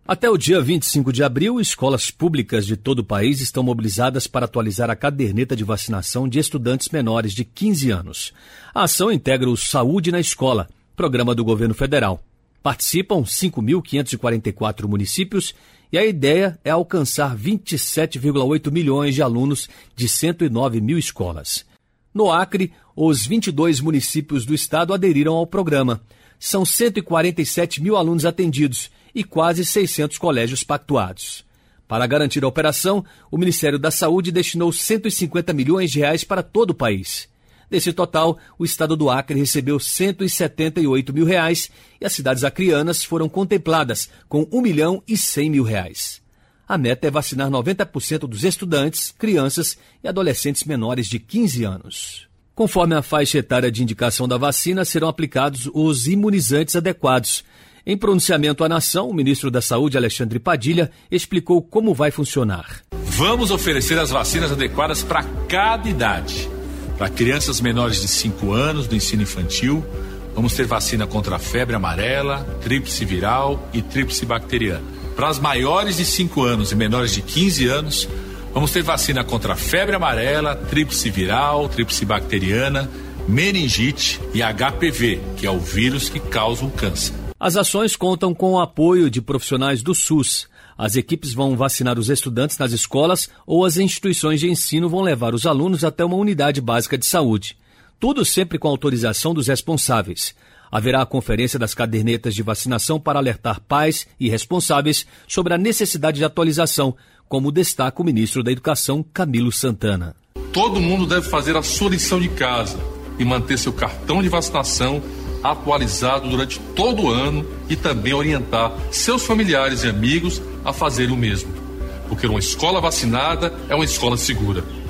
Até o dia 25 de abril, escolas públicas de todo o país estão mobilizadas para atualizar a caderneta de vacinação de estudantes menores de 15 anos. A ação integra o Saúde na Escola, programa do governo federal. Participam 5.544 municípios e a ideia é alcançar 27,8 milhões de alunos de 109 mil escolas. No Acre, os 22 municípios do estado aderiram ao programa. São 147 mil alunos atendidos e quase 600 colégios pactuados. Para garantir a operação, o Ministério da Saúde destinou 150 milhões de reais para todo o país. Desse total, o estado do Acre recebeu 178 mil reais e as cidades acreanas foram contempladas com 1 milhão e 100 mil reais. A meta é vacinar 90% dos estudantes, crianças e adolescentes menores de 15 anos. Conforme a faixa etária de indicação da vacina, serão aplicados os imunizantes adequados. Em pronunciamento à nação, o ministro da Saúde, Alexandre Padilha, explicou como vai funcionar. Vamos oferecer as vacinas adequadas para cada idade. Para crianças menores de 5 anos do ensino infantil, vamos ter vacina contra a febre amarela, tríplice viral e tríplice bacteriana. Para as maiores de 5 anos e menores de 15 anos, vamos ter vacina contra a febre amarela, tríplice viral, tríplice bacteriana, meningite e HPV, que é o vírus que causa o câncer. As ações contam com o apoio de profissionais do SUS. As equipes vão vacinar os estudantes nas escolas ou as instituições de ensino vão levar os alunos até uma unidade básica de saúde. Tudo sempre com autorização dos responsáveis. Haverá a conferência das cadernetas de vacinação para alertar pais e responsáveis sobre a necessidade de atualização, como destaca o ministro da Educação, Camilo Santana. Todo mundo deve fazer a sua lição de casa e manter seu cartão de vacinação atualizado durante todo o ano e também orientar seus familiares e amigos a fazerem o mesmo. Porque uma escola vacinada é uma escola segura.